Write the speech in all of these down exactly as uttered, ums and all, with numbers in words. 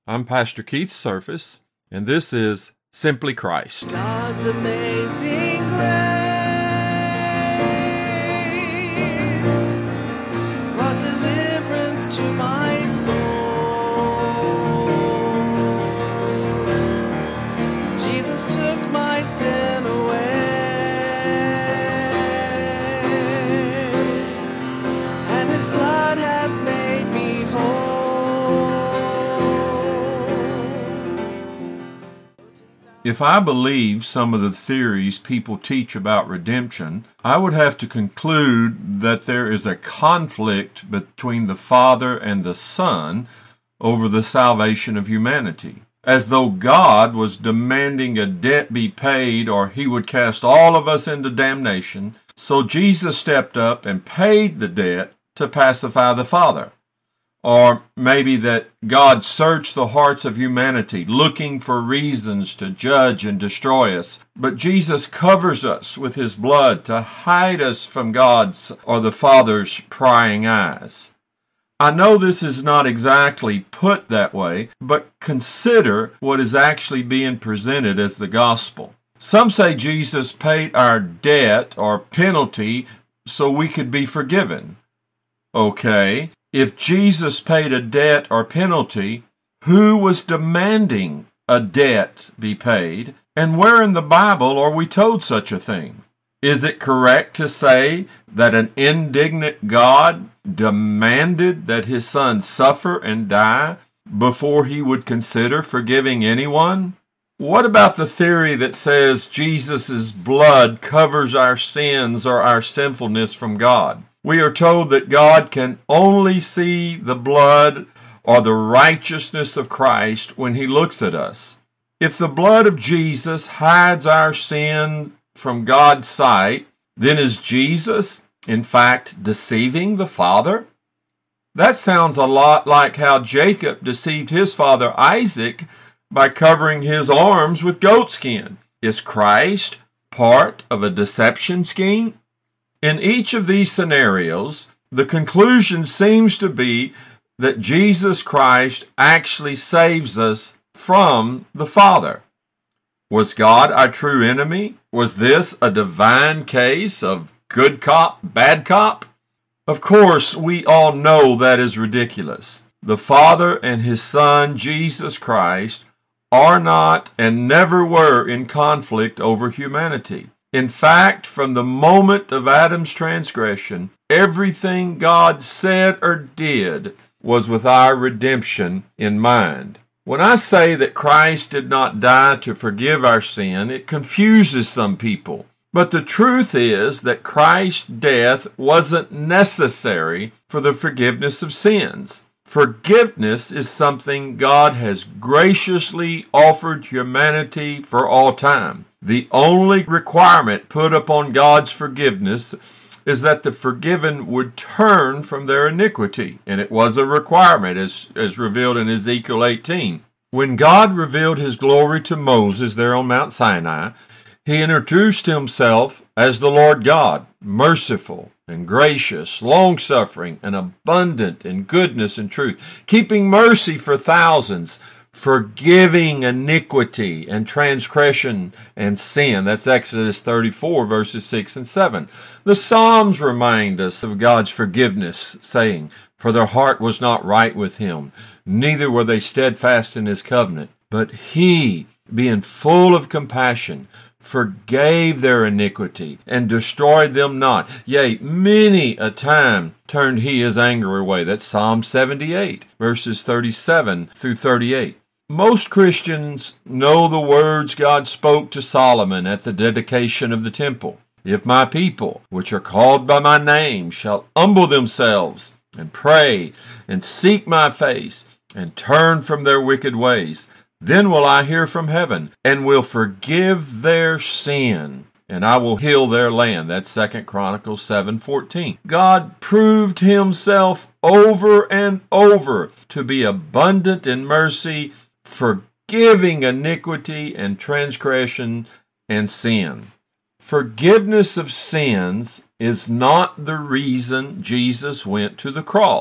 I'm Pastor Keith Surface, and this is Simply Christ. God's amazing grace brought deliverance to my soul. Jesus took my sin away, and His blood has made me whole. If I believe some of the theories people teach about redemption, I would have to conclude that there is a conflict between the Father and the Son over the salvation of humanity, as though God was demanding a debt be paid or He would cast all of us into damnation. So Jesus stepped up and paid the debt to pacify the Father. Or maybe that God searched the hearts of humanity, looking for reasons to judge and destroy us. But Jesus covers us with His blood to hide us from God's or the Father's prying eyes. I know this is not exactly put that way, but consider what is actually being presented as the gospel. Some say Jesus paid our debt or penalty so we could be forgiven. Okay. If Jesus paid a debt or penalty, who was demanding a debt be paid? And where in the Bible are we told such a thing? Is it correct to say that an indignant God demanded that His Son suffer and die before He would consider forgiving anyone? What about the theory that says Jesus' blood covers our sins or our sinfulness from God? We are told that God can only see the blood or the righteousness of Christ when He looks at us. If the blood of Jesus hides our sin from God's sight, then is Jesus, in fact, deceiving the Father? That sounds a lot like how Jacob deceived his father Isaac by covering his arms with goatskin. Is Christ part of a deception scheme? In each of these scenarios, the conclusion seems to be that Jesus Christ actually saves us from the Father. Was God our true enemy? Was this a divine case of good cop, bad cop? Of course, we all know that is ridiculous. The Father and His Son, Jesus Christ, are not and never were in conflict over humanity. In fact, from the moment of Adam's transgression, everything God said or did was with our redemption in mind. When I say that Christ did not die to forgive our sin, it confuses some people. But the truth is that Christ's death wasn't necessary for the forgiveness of sins. Forgiveness is something God has graciously offered humanity for all time. The only requirement put upon God's forgiveness is that the forgiven would turn from their iniquity. And it was a requirement as, as revealed in Ezekiel eighteen. When God revealed His glory to Moses there on Mount Sinai, He introduced Himself as the Lord God, merciful and gracious, long-suffering and abundant in goodness and truth, keeping mercy for thousands, forgiving iniquity and transgression and sin. That's Exodus thirty-four, verses six and seven. The Psalms remind us of God's forgiveness, saying, "For their heart was not right with Him, neither were they steadfast in His covenant. But He, being full of compassion, forgave their iniquity, and destroyed them not. Yea, many a time turned He His anger away." That's Psalm seventy-eight, verses thirty-seven through thirty-eight. Most Christians know the words God spoke to Solomon at the dedication of the temple. "If my people, which are called by my name, shall humble themselves, and pray, and seek my face, and turn from their wicked ways, then will I hear from heaven, and will forgive their sin, and I will heal their land." That's Second Chronicles seven fourteen. God proved Himself over and over to be abundant in mercy, forgiving iniquity and transgression and sin. Forgiveness of sins is not the reason Jesus went to the cross.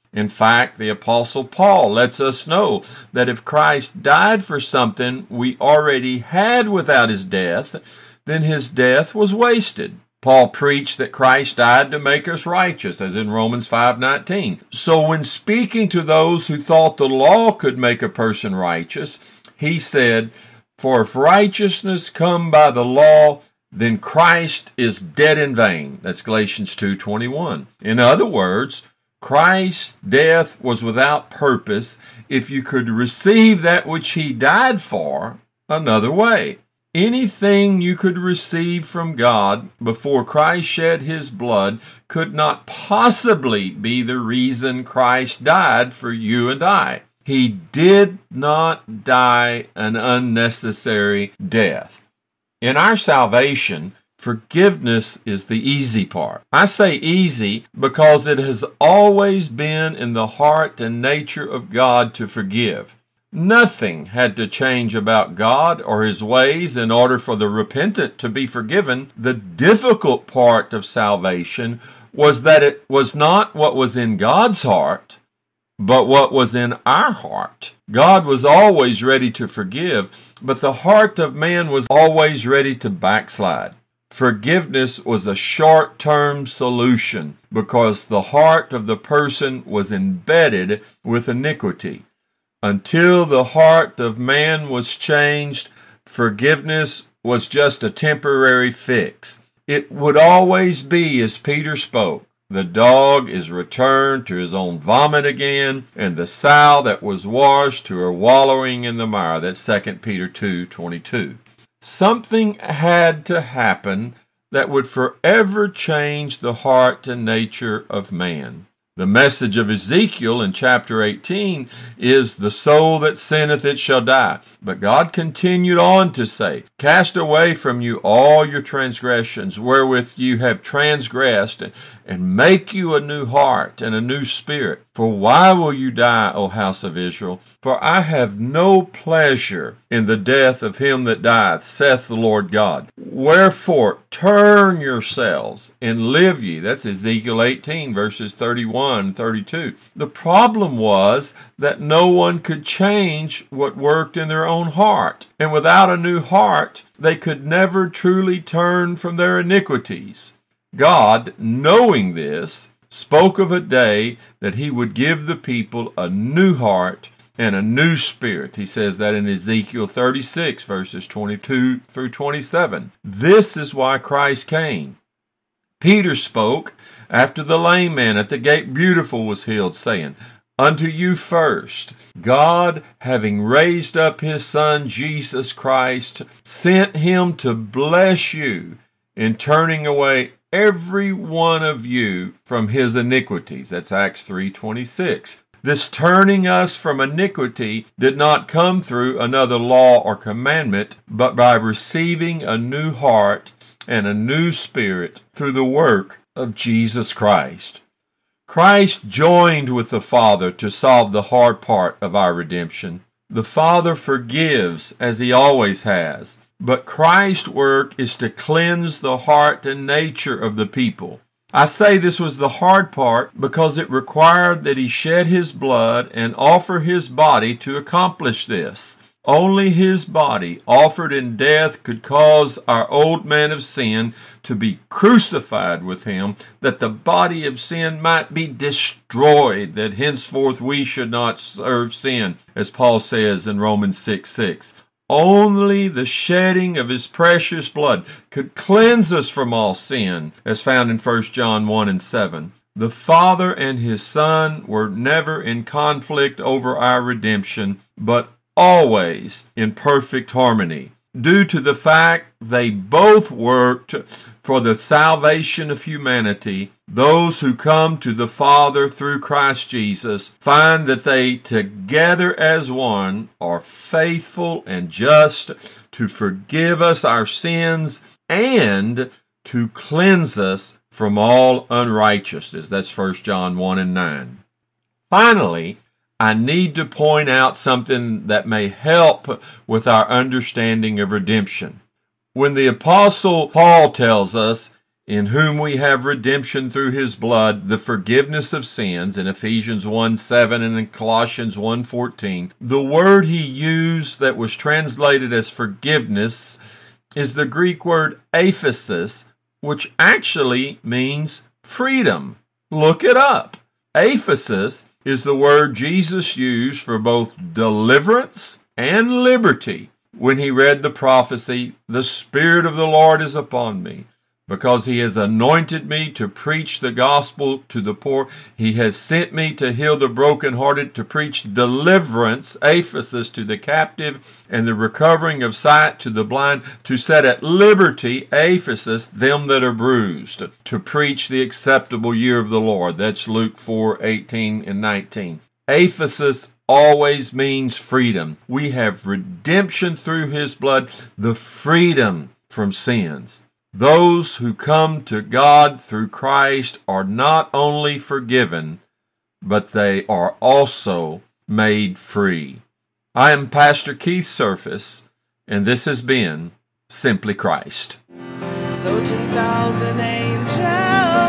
In fact, the Apostle Paul lets us know that if Christ died for something we already had without his death, then his death was wasted. Paul preached that Christ died to make us righteous, as in Romans five nineteen. So when speaking to those who thought the law could make a person righteous, he said, "For if righteousness come by the law, then Christ is dead in vain." That's Galatians two twenty-one. In other words, Christ's death was without purpose if you could receive that which he died for another way. Anything you could receive from God before Christ shed his blood could not possibly be the reason Christ died for you and I. He did not die an unnecessary death. In our salvation, forgiveness is the easy part. I say easy because it has always been in the heart and nature of God to forgive. Nothing had to change about God or his ways in order for the repentant to be forgiven. The difficult part of salvation was that it was not what was in God's heart, but what was in our heart. God was always ready to forgive, but the heart of man was always ready to backslide. Forgiveness was a short-term solution because the heart of the person was embedded with iniquity. Until the heart of man was changed, forgiveness was just a temporary fix. It would always be as Peter spoke. The dog is returned to his own vomit again, and the sow that was washed to her wallowing in the mire. That's Second Peter two twenty-two. Something had to happen that would forever change the heart and nature of man. The message of Ezekiel in chapter eighteen is, "The soul that sinneth, it shall die." But God continued on to say, "Cast away from you all your transgressions, wherewith you have transgressed, and make you a new heart and a new spirit. For why will you die, O house of Israel? For I have no pleasure in the death of him that dieth, saith the Lord God. Wherefore turn yourselves and live ye." That's Ezekiel eighteen, verses thirty-one and thirty-two. The problem was that no one could change what worked in their own heart. And without a new heart, they could never truly turn from their iniquities. God, knowing this, spoke of a day that he would give the people a new heart and a new spirit. He says that in Ezekiel thirty-six, verses twenty-two through twenty-seven. This is why Christ came. Peter spoke after the lame man at the gate beautiful was healed, saying, "Unto you first, God, having raised up his Son Jesus Christ, sent him to bless you in turning away every one of you from his iniquities." That's Acts three twenty-six. This turning us from iniquity did not come through another law or commandment, but by receiving a new heart and a new spirit through the work of Jesus Christ. Christ joined with the Father to solve the hard part of our redemption. The Father forgives as he always has. But Christ's work is to cleanse the heart and nature of the people. I say this was the hard part because it required that he shed his blood and offer his body to accomplish this. Only his body, offered in death, could cause our old man of sin to be crucified with him, that the body of sin might be destroyed, that henceforth we should not serve sin, as Paul says in Romans six six. Only the shedding of his precious blood could cleanse us from all sin, as found in First John one and seven. The Father and his Son were never in conflict over our redemption, but always in perfect harmony, due to the fact they both worked for the salvation of humanity. Those who come to the Father through Christ Jesus find that they together as one are faithful and just to forgive us our sins and to cleanse us from all unrighteousness. That's First John one and nine. Finally, I need to point out something that may help with our understanding of redemption. When the Apostle Paul tells us, in whom we have redemption through his blood, the forgiveness of sins, in Ephesians one seven and in Colossians one fourteen. The word he used that was translated as forgiveness is the Greek word aphesis, which actually means freedom. Look it up. Aphesis is the word Jesus used for both deliverance and liberty when he read the prophecy, "The Spirit of the Lord is upon me, because he has anointed me to preach the gospel to the poor. He has sent me to heal the brokenhearted, to preach deliverance," aphesis, "to the captive, and the recovering of sight to the blind, to set at liberty," aphesis, "them that are bruised, to preach the acceptable year of the Lord." That's Luke four eighteen and nineteen. Aphesis always means freedom. We have redemption through his blood, the freedom from sins. Those who come to God through Christ are not only forgiven, but they are also made free. I am Pastor Keith Surface, and this has been Simply Christ. Though ten thousand angels